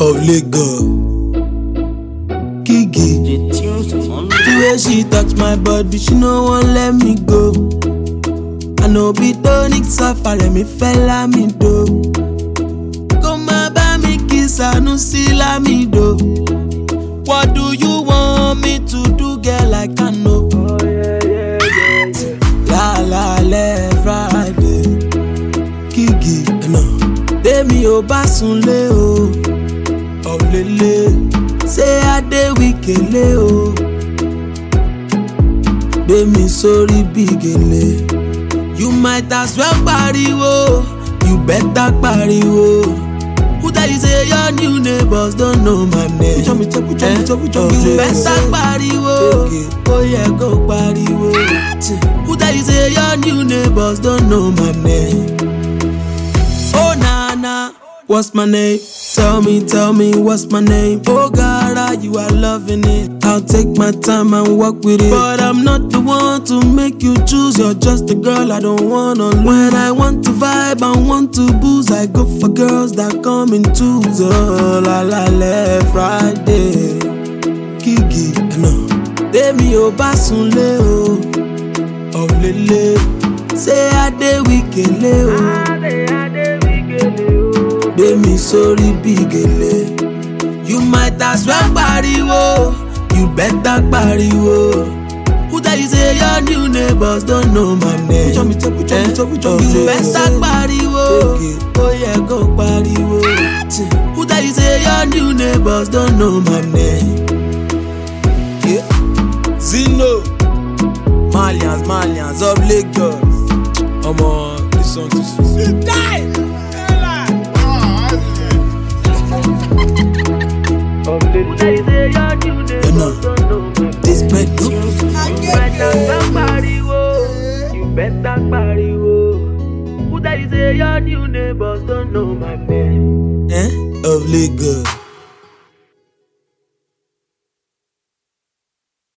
of Lagos. Kiki, the way she touch my body, she no wan let me go. I know be tonic suffer, me fella me do. Come bá mi kiss, I no see la me do. What do you want me to do, girl? I can't know. Oh, yeah. La la le Friday. Kiki, no. Demi o basunle o. Oh lele. Say I dey wikele o. Demi sorry bigele. You might as well pariwo. You better pariwo. Who tell you say your new neighbors don't know my name? You better pariwo. Oh yeah, go pariwo. Who tell you say your new neighbors don't know my name? Oh Nana, what's my name? Tell me what's my name? Oh God, you are loving it. I'll take my time and walk with it. But I'm not the one to make you choose. You're just a girl I don't wanna lose. When I want to vibe and want to booze, I go for girls that come in twos. Oh la la la Friday. Kiki, no. Demi o basunle o. Oh lele. Say I dey wikele o. Demi sorry bigele. You might as well pariwo. You better pariwo. Who tell you say your new neighbors don't know my name? You better pariwo. Oh yeah, go pariwo. Who tell you say your new neighbors don't know my name? Yeah. Zino, Malians of Lagos. Come on, this song too sweet. Die! This bread no. You better pariwo. Who that is your new neighbors don't know my name? Of Lagos.